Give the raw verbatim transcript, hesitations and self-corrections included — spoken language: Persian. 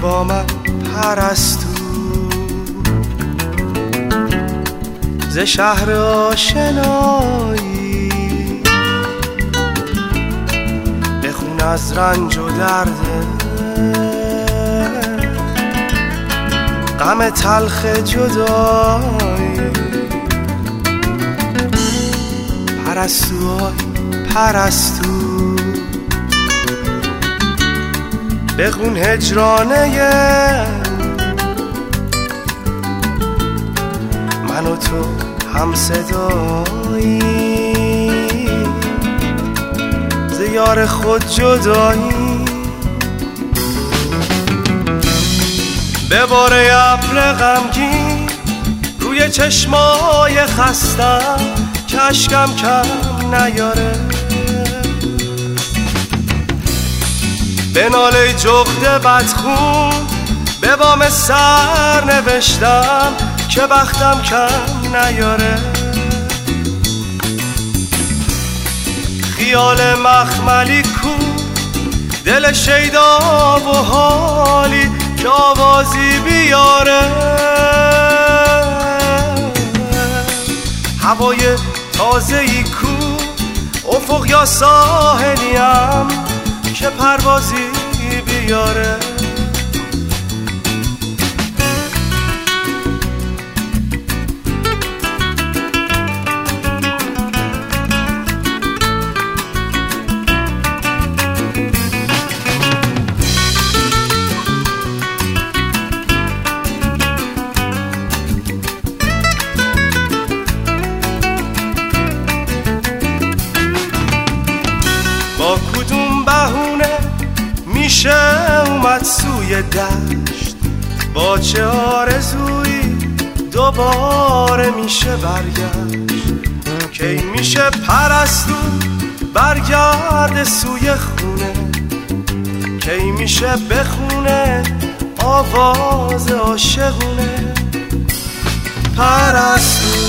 با من پرستو، ز شهر آشنایی بخون از رنج و درده، غم تلخ جدایی. پرستو آی پرستو، بخون هجرانه من و تو هم صدایی، ز یار خود جدایی. بباره ابر غمگین روی چشمای خستم که اشکم کم نیاره، به ناله جغد بدخون به بام سر نوشتم که بختم کم نیاره. خیال مخملی کو دل شیدا و حالی که آوازی بیاره، هوای تازه‌ای کو افق یا ساحلیم که پروازی بیاره. با کدوم بهونه میشه اومد سوی دشت، با چه آرزویی دوباره میشه برگشت، کی میشه پرستو برگرد سوی خونه، کی میشه بخونه آواز عاشقونه. پرستو